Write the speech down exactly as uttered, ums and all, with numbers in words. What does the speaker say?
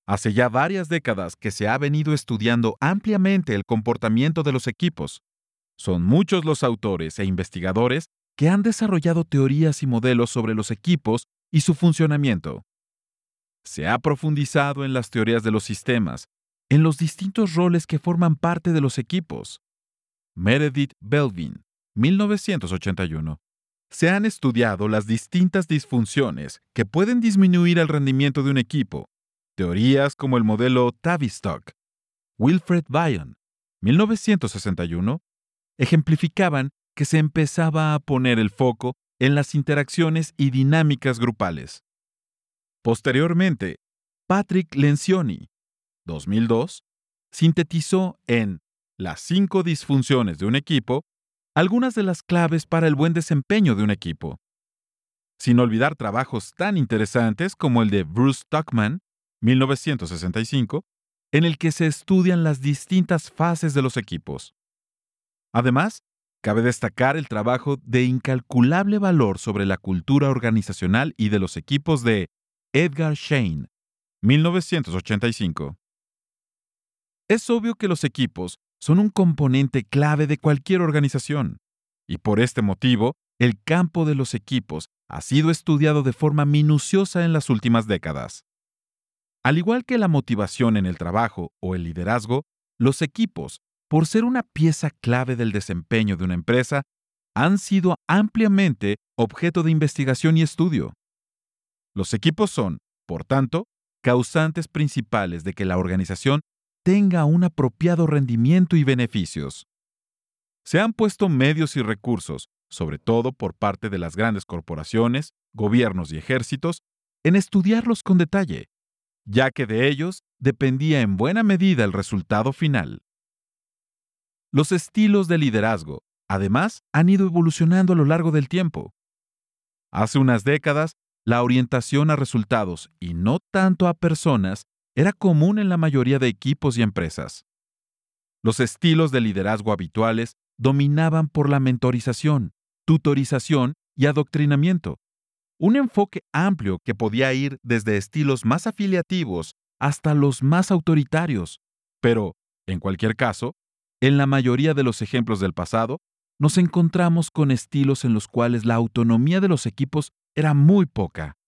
Hace ya varias décadas que se ha venido estudiando ampliamente el comportamiento de los equipos. Son muchos los autores e investigadores que han desarrollado teorías y modelos sobre los equipos y su funcionamiento. Se ha profundizado en las teorías de los sistemas, en los distintos roles que forman parte de los equipos. Meredith Belvin, mil novecientos ochenta y uno. Se han estudiado las distintas disfunciones que pueden disminuir el rendimiento de un equipo. Teorías como el modelo Tavistock. Wilfred Bion, mil novecientos sesenta y uno, ejemplificaban que se empezaba a poner el foco en las interacciones y dinámicas grupales. Posteriormente, Patrick Lencioni, dos mil dos, sintetizó en Las cinco disfunciones de un equipo algunas de las claves para el buen desempeño de un equipo. Sin olvidar trabajos tan interesantes como el de Bruce Tuckman, mil novecientos sesenta y cinco, en el que se estudian las distintas fases de los equipos. Además, cabe destacar el trabajo de incalculable valor sobre la cultura organizacional y de los equipos de Edgar Schein, mil novecientos ochenta y cinco. Es obvio que los equipos son un componente clave de cualquier organización, y por este motivo, el campo de los equipos ha sido estudiado de forma minuciosa en las últimas décadas. Al igual que la motivación en el trabajo o el liderazgo, los equipos, por ser una pieza clave del desempeño de una empresa, han sido ampliamente objeto de investigación y estudio. Los equipos son, por tanto, causantes principales de que la organización tenga un apropiado rendimiento y beneficios. Se han puesto medios y recursos, sobre todo por parte de las grandes corporaciones, gobiernos y ejércitos, en estudiarlos con detalle, ya que de ellos dependía en buena medida el resultado final. Los estilos de liderazgo, además, han ido evolucionando a lo largo del tiempo. Hace unas décadas, la orientación a resultados y no tanto a personas era común en la mayoría de equipos y empresas. Los estilos de liderazgo habituales dominaban por la mentorización, tutorización y adoctrinamiento, un enfoque amplio que podía ir desde estilos más afiliativos hasta los más autoritarios. Pero, en cualquier caso, en la mayoría de los ejemplos del pasado, nos encontramos con estilos en los cuales la autonomía de los equipos era muy poca.